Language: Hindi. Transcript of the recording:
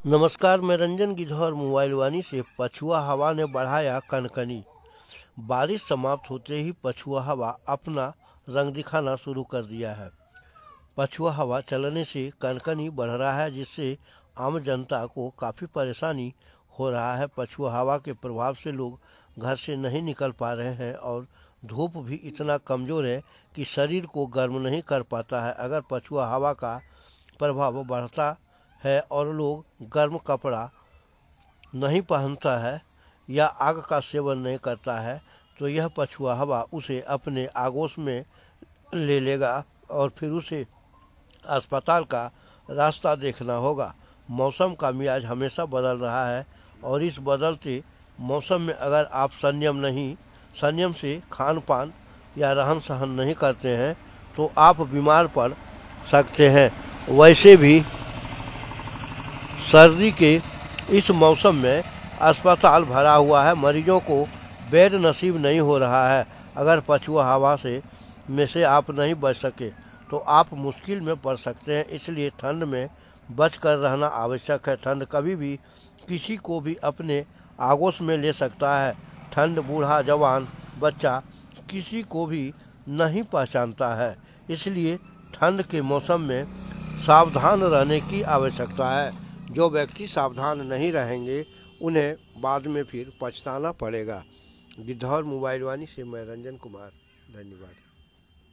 नमस्कार, मैं रंजन गिद्धौर मोबाइल वाणी से। पछुआ हवा ने बढ़ाया कनकनी। बारिश समाप्त होते ही पछुआ हवा अपना रंग दिखाना शुरू कर दिया है। पछुआ हवा चलने से कनकनी बढ़ रहा है, जिससे आम जनता को काफ़ी परेशानी हो रहा है। पछुआ हवा के प्रभाव से लोग घर से नहीं निकल पा रहे हैं और धूप भी इतना कमज़ोर है कि शरीर को गर्म नहीं कर पाता है। अगर पछुआ हवा का प्रभाव बढ़ता है और लोग गर्म कपड़ा नहीं पहनता है या आग का सेवन नहीं करता है, तो यह पछुआ हवा उसे अपने आगोश में ले लेगा और फिर उसे अस्पताल का रास्ता देखना होगा। मौसम का मिजाज हमेशा बदल रहा है और इस बदलते मौसम में अगर आप संयम से खान पान या रहन सहन नहीं करते हैं तो आप बीमार पड़ सकते हैं। वैसे भी सर्दी के इस मौसम में अस्पताल भरा हुआ है, मरीजों को बेड नसीब नहीं हो रहा है। अगर पछुआ हवा में से आप नहीं बच सके तो आप मुश्किल में पड़ सकते हैं। इसलिए ठंड में बच कर रहना आवश्यक है। ठंड कभी भी किसी को भी अपने आगोश में ले सकता है। ठंड बूढ़ा जवान बच्चा किसी को भी नहीं पहचानता है। इसलिए ठंड के मौसम में सावधान रहने की आवश्यकता है। जो व्यक्ति सावधान नहीं रहेंगे उन्हें बाद में फिर पछताना पड़ेगा। गिद्धौर मोबाइल वाणी से मैं रंजन कुमार, धन्यवाद।